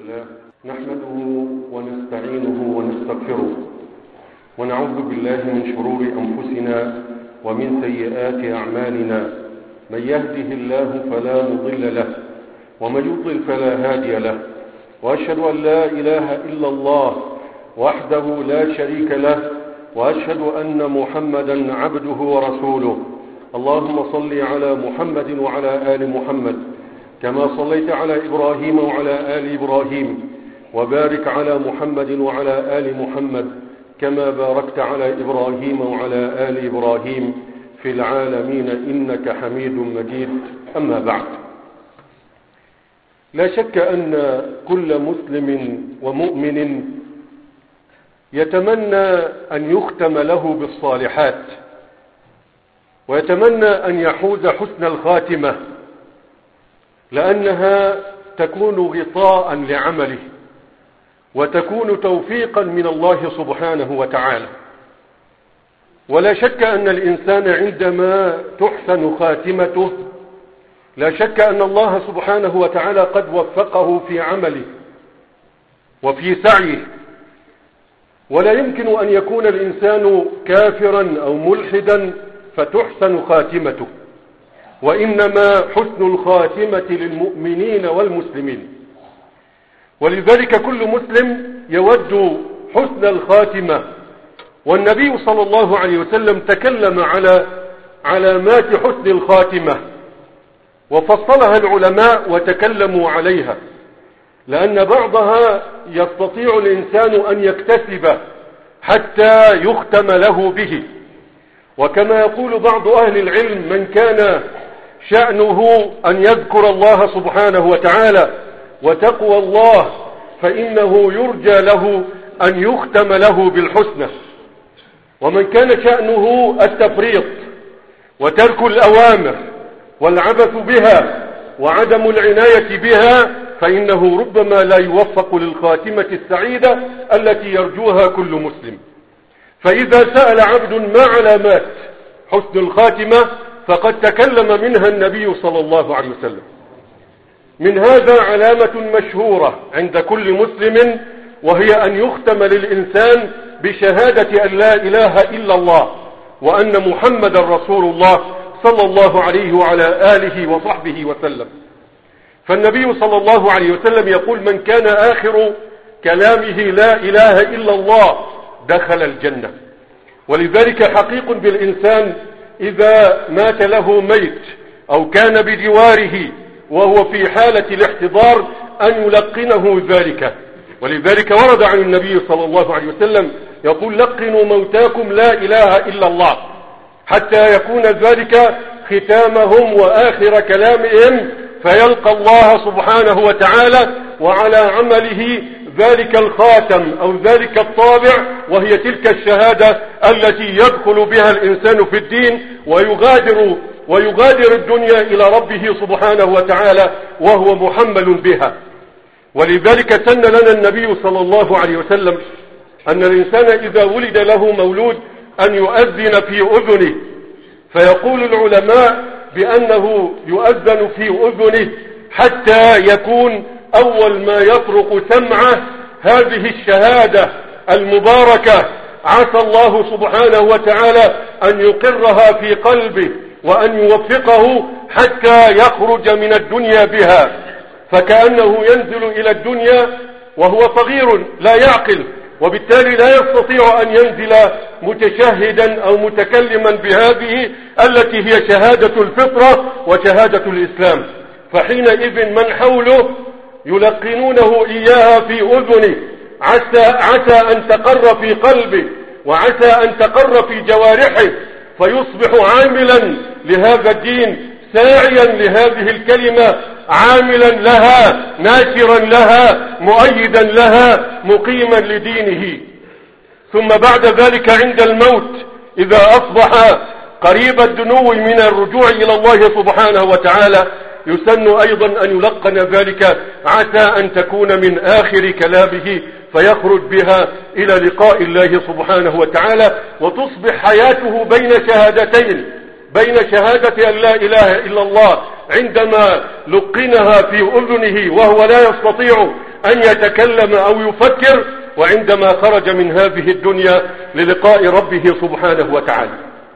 لله نحمده ونستعينه ونستغفره ونعوذ بالله من شرور أنفسنا ومن سيئات أعمالنا. من يهده الله فلا مضل له ومن يضلل فلا هادي له، وأشهد أن لا إله إلا الله وحده لا شريك له، وأشهد أن محمدا عبده ورسوله. اللهم صل على محمد وعلى آل محمد كما صليت على إبراهيم وعلى آل إبراهيم، وبارك على محمد وعلى آل محمد كما باركت على إبراهيم وعلى آل إبراهيم في العالمين إنك حميد مجيد. أما بعد، لا شك أن كل مسلم ومؤمن يتمنى أن يختم له بالصالحات، ويتمنى أن يحوز حسن الخاتمة، لأنها تكون غطاء لعمله وتكون توفيقا من الله سبحانه وتعالى. ولا شك أن الإنسان عندما تحسن خاتمته لا شك أن الله سبحانه وتعالى قد وفقه في عمله وفي سعيه. ولا يمكن أن يكون الإنسان كافرا أو ملحدا فتحسن خاتمته، وإنما حسن الخاتمة للمؤمنين والمسلمين. ولذلك كل مسلم يود حسن الخاتمة، والنبي صلى الله عليه وسلم تكلم على علامات حسن الخاتمة وفصلها العلماء وتكلموا عليها، لأن بعضها يستطيع الإنسان أن يكتسب حتى يختم له به. وكما يقول بعض أهل العلم: من كان شأنه أن يذكر الله سبحانه وتعالى وتقوى الله فإنه يرجى له أن يختم له بالحسنى. ومن كان شأنه التفريط وترك الأوامر والعبث بها وعدم العناية بها فإنه ربما لا يوفق للخاتمة السعيدة التي يرجوها كل مسلم. فإذا سأل عبد ما علامات حسن الخاتمة فقد تكلم منها النبي صلى الله عليه وسلم. من هذا علامة مشهورة عند كل مسلم، وهي أن يختم للإنسان بشهادة أن لا إله إلا الله وأن محمد رسول الله صلى الله عليه وعلى آله وصحبه وسلم. فالنبي صلى الله عليه وسلم يقول: من كان آخر كلامه لا إله إلا الله دخل الجنة. ولذلك حقيق بالإنسان إذا مات له ميت أو كان بجواره وهو في حالة الاحتضار أن يلقنه ذلك. ولذلك ورد عن النبي صلى الله عليه وسلم يقول: لقنوا موتاكم لا إله إلا الله، حتى يكون ذلك ختامهم وآخر كلامهم، فيلقى الله سبحانه وتعالى وعلى عمله ذلك الخاتم أو ذلك الطابع، وهي تلك الشهادة التي يدخل بها الإنسان في الدين ويغادر الدنيا إلى ربه سبحانه وتعالى وهو محمل بها. ولذلك سن لنا النبي صلى الله عليه وسلم أن الإنسان إذا ولد له مولود أن يؤذن في أذنه، فيقول العلماء بأنه يؤذن في أذنه حتى يكون أول ما يطرق سمعه هذه الشهادة المباركة. عسى الله سبحانه وتعالى أن يقرها في قلبه وأن يوفقه حتى يخرج من الدنيا بها، فكأنه ينزل إلى الدنيا وهو صغير لا يعقل، وبالتالي لا يستطيع أن ينزل متشهدا أو متكلما بهذه التي هي شهادة الفطرة وشهادة الإسلام. فحينئذ من حوله يلقنونه إياها في أذنه، عسى أن تقر في قلبه وعسى أن تقر في جوارحه، فيصبح عاملا لهذا الدين، ساعيا لهذه الكلمة، عاملا لها، ناشرا لها، مؤيدا لها، مقيما لدينه. ثم بعد ذلك عند الموت إذا أصبح قريب الدنو من الرجوع إلى الله سبحانه وتعالى يسن أيضا أن يلقن ذلك: عسى أن تكون من آخر كلامه، فيخرج بها إلى لقاء الله سبحانه وتعالى، وتصبح حياته بين شهادتين، بين شهادة أن لا إله إلا الله عندما لقنها في أذنه وهو لا يستطيع أن يتكلم أو يفكر وعندما خرج من هذه الدنيا للقاء ربه سبحانه وتعالى.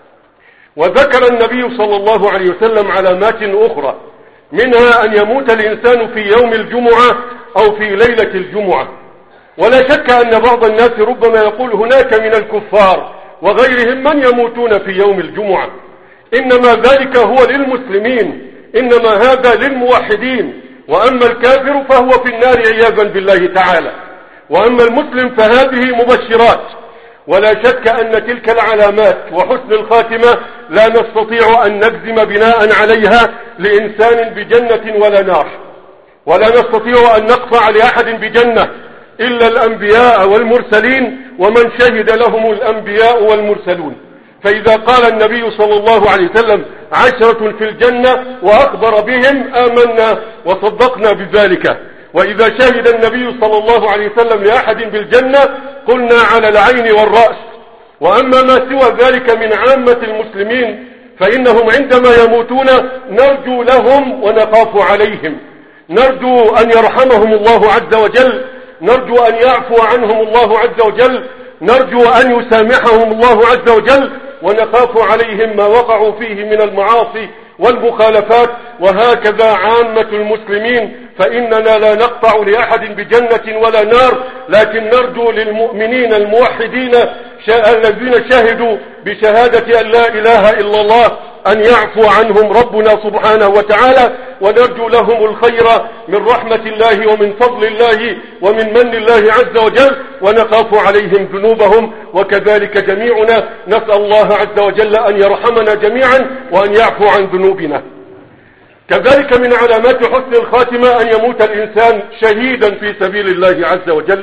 وذكر النبي صلى الله عليه وسلم علامات أخرى، منها أن يموت الإنسان في يوم الجمعة أو في ليلة الجمعة. ولا شك أن بعض الناس ربما يقول هناك من الكفار وغيرهم من يموتون في يوم الجمعة، إنما ذلك هو للمسلمين، إنما هذا للموحدين، وأما الكافر فهو في النار عياذا بالله تعالى، وأما المسلم فهذه مبشرات. ولا شك أن تلك العلامات وحسن الخاتمة لا نستطيع أن نجزم بناء عليها لإنسان بجنة ولا نار، ولا نستطيع أن نقطع لأحد بجنة إلا الأنبياء والمرسلين ومن شهد لهم الأنبياء والمرسلون. فإذا قال النبي صلى الله عليه وسلم 10 في الجنة وأخبر بهم آمنا وصدقنا بذلك. وإذا شهد النبي صلى الله عليه وسلم لأحد بالجنة قلنا على العين والرأس. وأما ما سوى ذلك من عامة المسلمين فإنهم عندما يموتون نرجو لهم ونخاف عليهم، نرجو أن يرحمهم الله عز وجل، نرجو أن يعفو عنهم الله عز وجل، نرجو أن يسامحهم الله عز وجل، ونخاف عليهم ما وقعوا فيه من المعاصي والمخالفات. وهكذا عامة المسلمين، فإننا لا نقطع لأحد بجنة ولا نار، لكن نرجو للمؤمنين الموحدين الذين شهدوا بشهادة أن لا إله إلا الله أن يعفو عنهم ربنا سبحانه وتعالى، ونرجو لهم الخير من رحمة الله ومن فضل الله ومن من الله عز وجل، ونخاف عليهم ذنوبهم. وكذلك جميعنا نسأل الله عز وجل أن يرحمنا جميعا وأن يعفو عن ذنوبنا. كذلك من علامات حسن الخاتمة أن يموت الإنسان شهيدا في سبيل الله عز وجل،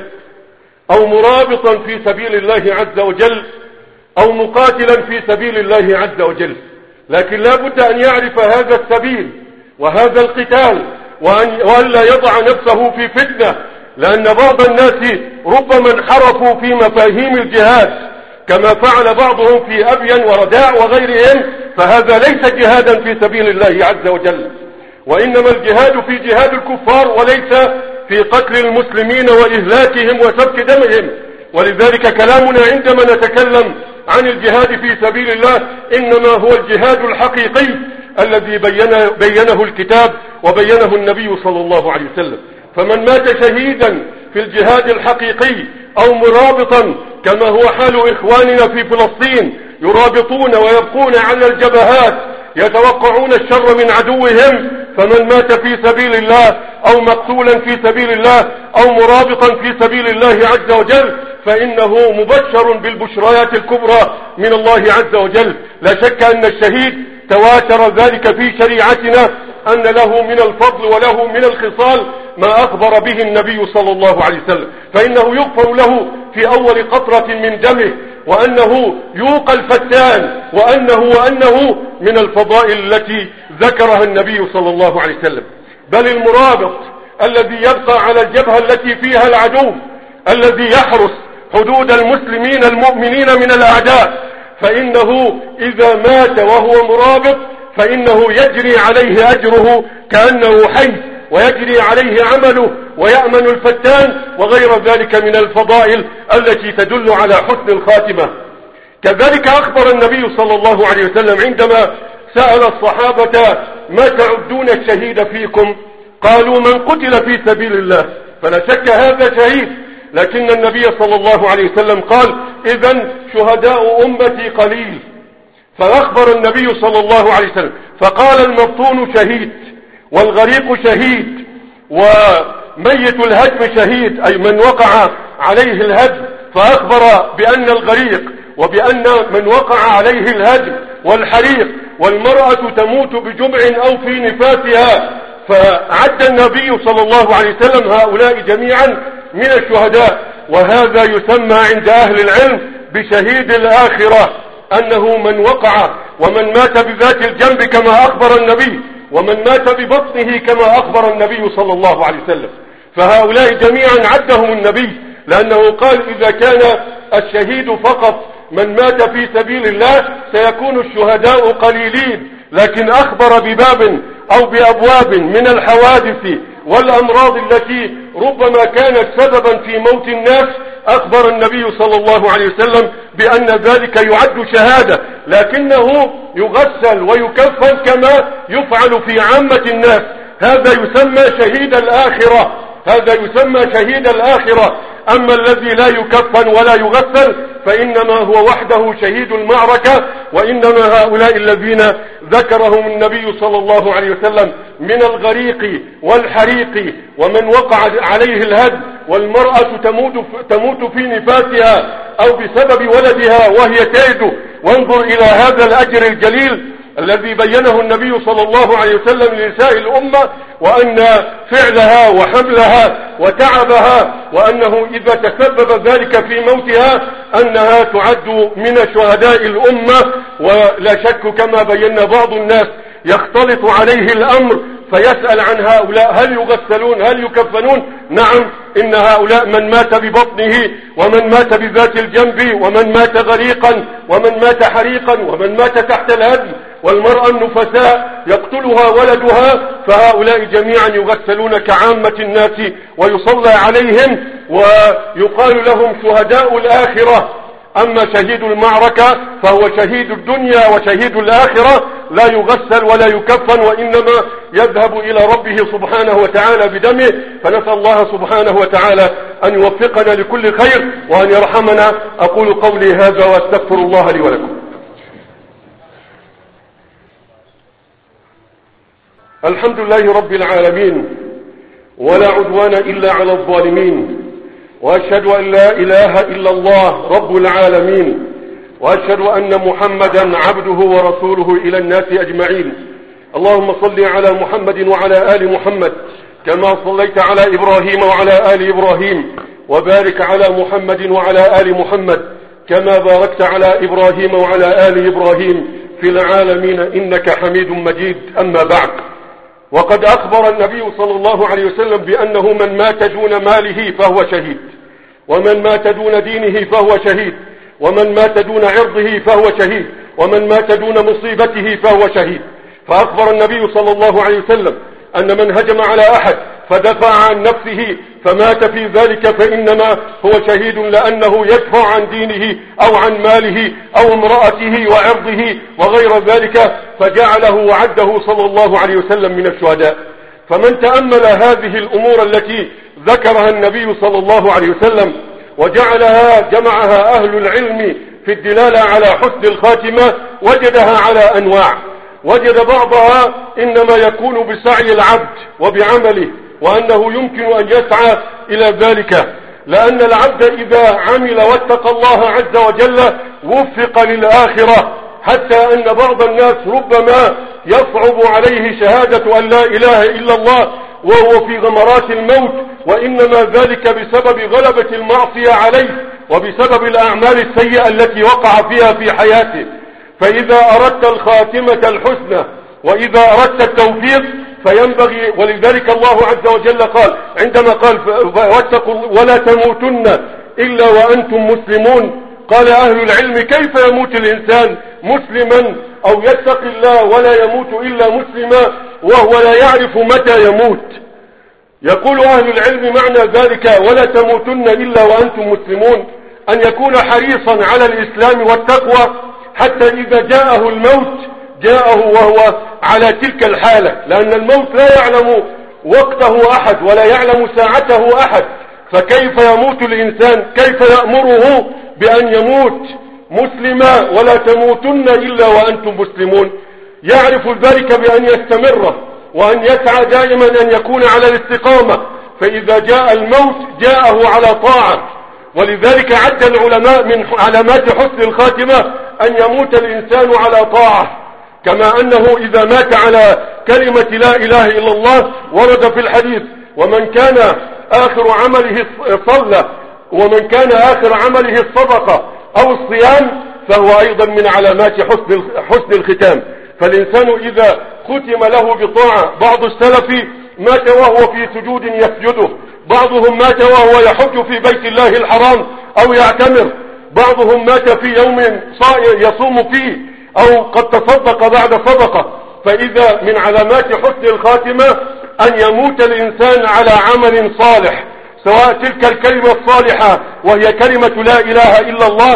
أو مرابطا في سبيل الله عز وجل، أو مقاتلا في سبيل الله عز وجل. لكن لا بد أن يعرف هذا السبيل وهذا القتال، وأن لا يضع نفسه في فتنة، لأن بعض الناس ربما انحرفوا في مفاهيم الجهاد كما فعل بعضهم في أبين ورداع وغيرهم، فهذا ليس جهادا في سبيل الله عز وجل، وإنما الجهاد في جهاد الكفار وليس في قتل المسلمين وإهلاكهم وسفك دمهم. ولذلك كلامنا عندما نتكلم عن الجهاد في سبيل الله إنما هو الجهاد الحقيقي الذي بينه الكتاب وبينه النبي صلى الله عليه وسلم. فمن مات شهيدا في الجهاد الحقيقي أو مرابطا كما هو حال إخواننا في فلسطين، يرابطون ويبقون على الجبهات يتوقعون الشر من عدوهم، فمن مات في سبيل الله أو مقتولا في سبيل الله أو مرابطا في سبيل الله عز وجل فإنه مبشر بالبشريات الكبرى من الله عز وجل. لا شك أن الشهيد تواتر ذلك في شريعتنا أن له من الفضل وله من الخصال ما أخبر به النبي صلى الله عليه وسلم، فإنه يغفر له في أول قطرة من دمه، وأنه يوقى الفتان، وأنه من الفضائل التي ذكرها النبي صلى الله عليه وسلم. بل المرابط الذي يبقى على الجبهة التي فيها العدو الذي يحرس حدود المسلمين المؤمنين من الأعداء، فإنه إذا مات وهو مرابط فإنه يجري عليه أجره كأنه حي، ويجري عليه عمله، ويأمن الفتان وغير ذلك من الفضائل التي تدل على حسن الخاتمة. كذلك أخبر النبي صلى الله عليه وسلم عندما سأل الصحابة ما تعدون الشهيد فيكم؟ قالوا من قتل في سبيل الله، فلا شك هذا شهيد، لكن النبي صلى الله عليه وسلم قال إذن شهداء أمتي قليل. فأخبر النبي صلى الله عليه وسلم فقال المبطون شهيد، والغريق شهيد، وميت الهدم شهيد، أي من وقع عليه الهدم، فأخبر بأن الغريق وبأن من وقع عليه الهدم والحريق والمرأة تموت بجمع أو في نفاسها، فعد النبي صلى الله عليه وسلم هؤلاء جميعا من الشهداء. وهذا يسمى عند أهل العلم بشهيد الآخرة، أنه من وقع ومن مات بذات الجنب كما أخبر النبي، ومن مات ببطنه كما أخبر النبي صلى الله عليه وسلم، فهؤلاء جميعا عدهم النبي، لأنه قال إذا كان الشهيد فقط من مات في سبيل الله سيكون الشهداء قليلين، لكن أخبر بباب أو بأبواب من الحوادث والأمراض التي ربما كانت سببا في موت الناس، أخبر النبي صلى الله عليه وسلم بأن ذلك يعد شهادة، لكنه يغسل ويكفن كما يفعل في عامة الناس. هذا يسمى شهيد الآخرة، هذا يسمى شهيد الآخرة. أما الذي لا يكفن ولا يغسل فإنما هو وحده شهيد المعركة. وإنما هؤلاء الذين ذكرهم النبي صلى الله عليه وسلم من الغريق والحريق ومن وقع عليه الهد، والمرأة تموت في نفاسها أو بسبب ولدها وهي تلد. وانظر إلى هذا الأجر الجليل الذي بينه النبي صلى الله عليه وسلم لنساء الأمة، وأن فعلها وحملها وتعبها وأنه إذا تسبب ذلك في موتها أنها تعد من شهداء الأمة. ولا شك كما بينا بعض الناس يختلط عليه الأمر فيسأل عن هؤلاء هل يغسلون هل يكفنون؟ نعم، إن هؤلاء من مات ببطنه ومن مات بذات الجنب ومن مات غريقا ومن مات حريقا ومن مات تحت الهدم، والمرأة النفساء يقتلها ولدها، فهؤلاء جميعا يغسلون كعامة الناس ويصلى عليهم ويقال لهم شهداء الآخرة. أما شهيد المعركة فهو شهيد الدنيا وشهيد الآخرة، لا يغسل ولا يكفن، وإنما يذهب إلى ربه سبحانه وتعالى بدمه. فنسأل الله سبحانه وتعالى أن يوفقنا لكل خير وأن يرحمنا. أقول قولي هذا وأستغفر الله لي ولكم. الحمد لله رب العالمين، ولا عدوان إلا على الظالمين، وأشهد أن لا إله إلا الله رب العالمين، وأشهد أن محمدا عبده ورسوله إلى الناس أجمعين. اللهم صل على محمد وعلى آل محمد كما صليت على إبراهيم وعلى آل إبراهيم، وبارك على محمد وعلى آل محمد كما باركت على إبراهيم وعلى آل إبراهيم في العالمين إنك حميد مجيد. أما بعد، وقد أخبر النبي صلى الله عليه وسلم بأنه من مات دون ماله فهو شهيد، ومن مات دون دينه فهو شهيد، ومن مات دون عرضه فهو شهيد، ومن مات دون مصيبته فهو شهيد. فأخبر النبي صلى الله عليه وسلم أن من هجم على أحد فدفع عن نفسه فمات في ذلك فإنما هو شهيد، لأنه يدفع عن دينه أو عن ماله أو امرأته وعرضه وغير ذلك، فجعله وعده صلى الله عليه وسلم من الشهداء. فمن تأمل هذه الأمور التي ذكرها النبي صلى الله عليه وسلم جمعها أهل العلم في الدلالة على حسن الخاتمة وجدها على أنواع. وجد بعضها إنما يكون بسعي العبد وبعمله، وأنه يمكن أن يسعى إلى ذلك، لأن العبد إذا عمل واتقى الله عز وجل وفق للآخرة، حتى أن بعض الناس ربما يصعب عليه شهادة أن لا إله إلا الله وهو في غمرات الموت، وإنما ذلك بسبب غلبة المعصية عليه وبسبب الأعمال السيئة التي وقع فيها في حياته. فإذا أردت الخاتمة الحسنى وإذا أردت التوفيق فينبغي، ولذلك الله عز وجل قال عندما قال واتقوا ولا تموتن إلا وأنتم مسلمون، قال أهل العلم كيف يموت الإنسان مسلما أو يتقي الله ولا يموت إلا مسلما وهو لا يعرف متى يموت؟ يقول أهل العلم معنى ذلك ولا تموتن إلا وأنتم مسلمون أن يكون حريصا على الإسلام والتقوى، حتى إذا جاءه الموت جاءه وهو على تلك الحالة، لأن الموت لا يعلم وقته أحد ولا يعلم ساعته أحد. فكيف يموت الإنسان؟ كيف يأمره بأن يموت مسلما ولا تموتن إلا وأنتم مسلمون؟ يعرف ذلك بأن يستمر وأن يسعى دائما أن يكون على الاستقامة، فإذا جاء الموت جاءه على طاعة. ولذلك عد العلماء من علامات حسن الخاتمة أن يموت الإنسان على طاعة، كما أنه إذا مات على كلمة لا إله إلا الله ورد في الحديث ومن كان آخر عمله صلى ومن كان آخر عمله الصدقة أو الصيام فهو أيضا من علامات حسن الختام. فالإنسان إذا ختم له بطاعة، بعض السلف مات وهو في سجود يسجده، بعضهم مات وهو يحج في بيت الله الحرام أو يعتمر، بعضهم مات في يوم يصوم فيه أو قد تصدق بعد صدقة. فإذا من علامات حسن الخاتمة أن يموت الإنسان على عمل صالح، سواء تلك الكلمة الصالحة وهي كلمة لا إله إلا الله،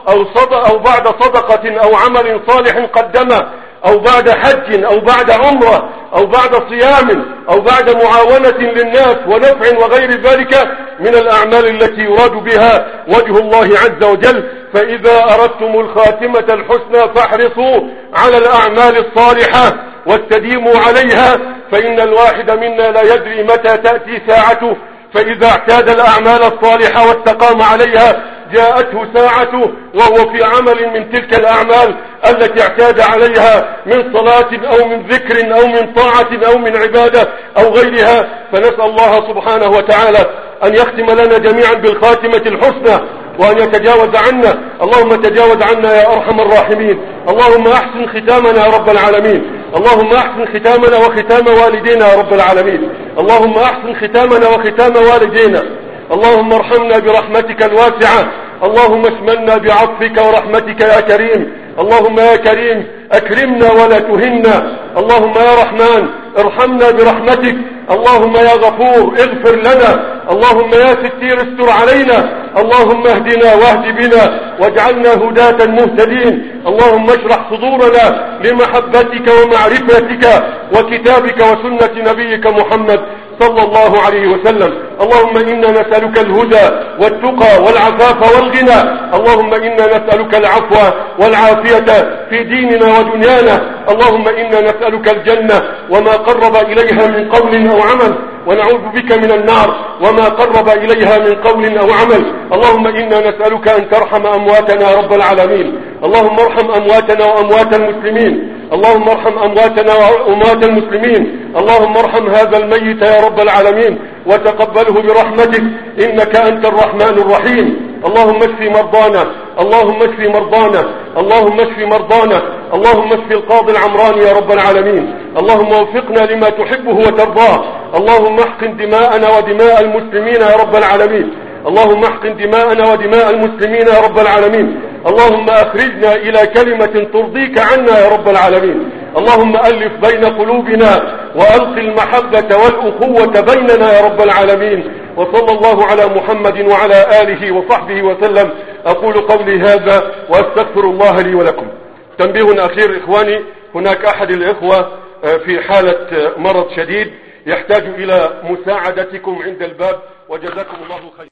أو بعد صدقة أو عمل صالح قدمه، أو بعد حج أو بعد عمرة أو بعد صيام أو بعد معاونة للناس ونفع وغير ذلك من الأعمال التي يراد بها وجه الله عز وجل. فإذا أردتم الخاتمة الحسنى فاحرصوا على الأعمال الصالحة واستديموا عليها، فإن الواحد منا لا يدري متى تأتي ساعته، فإذا اعتاد الأعمال الصالحة واستقام عليها جاءته ساعته وهو في عمل من تلك الأعمال التي اعتاد عليها من صلاة أو من ذكر أو من طاعة أو من عبادة أو غيرها. فنسأل الله سبحانه وتعالى أن يختم لنا جميعا بالخاتمة الحسنى وأن يتجاوز عنا. اللهم تجاوز عنا يا أرحم الراحمين. اللهم أحسن ختامنا يا رب العالمين. اللهم أحسن ختامنا وختام والدينا يا رب العالمين. اللهم أحسن ختامنا وختام والدينا. اللهم ارحمنا برحمتك الواسعة. اللهم اشملنا بعطفك ورحمتك يا كريم. اللهم يا كريم أكرمنا ولا تهنا. اللهم يا رحمن ارحمنا برحمتك. اللهم يا غفور اغفر لنا. اللهم يا ستير استر علينا. اللهم اهدنا واهد بنا واجعلنا هداة مهتدين. اللهم اشرح صدورنا لمحبتك ومعرفتك وكتابك وسنة نبيك محمد صلى الله عليه وسلم. اللهم إنا نسألك الهدى والتقى والعفاف والغنى. اللهم إنا نسألك العفو والعافية في ديننا ودنيانا. اللهم إنا نسألك الجنة وما قرب إليها من قول أو عمل، ونعوذ بك من النار وما قرب إليها من قول أو عمل. اللهم إنا نسألك أن ترحم أمواتنا يا رب العالمين. اللهم ارحم أمواتنا وأموات المسلمين. اللهم ارحم أمواتنا وأموات المسلمين. اللهم ارحم هذا الميت يا رب العالمين وتقبله برحمتك إنك أنت الرحمن الرحيم. اللهم اشف مرضانا. اللهم اشف مرضانا. اللهم اشف مرضانا. اللهم اشف القاضي العمراني يا رب العالمين. اللهم وفقنا لما تحبه وترضاه. اللهم احقن دماءنا ودماء المسلمين يا رب العالمين. اللهم احقن دماءنا ودماء المسلمين يا رب العالمين. اللهم أخرجنا إلى كلمة ترضيك عنا يا رب العالمين. اللهم ألف بين قلوبنا وألق المحبة والأخوة بيننا يا رب العالمين. وصلى الله على محمد وعلى آله وصحبه وسلم. أقول قولي هذا وأستغفر الله لي ولكم. تنبيه أخير إخواني، هناك أحد الإخوة في حالة مرض شديد يحتاج إلى مساعدتكم عند الباب، وجزاكم الله خير.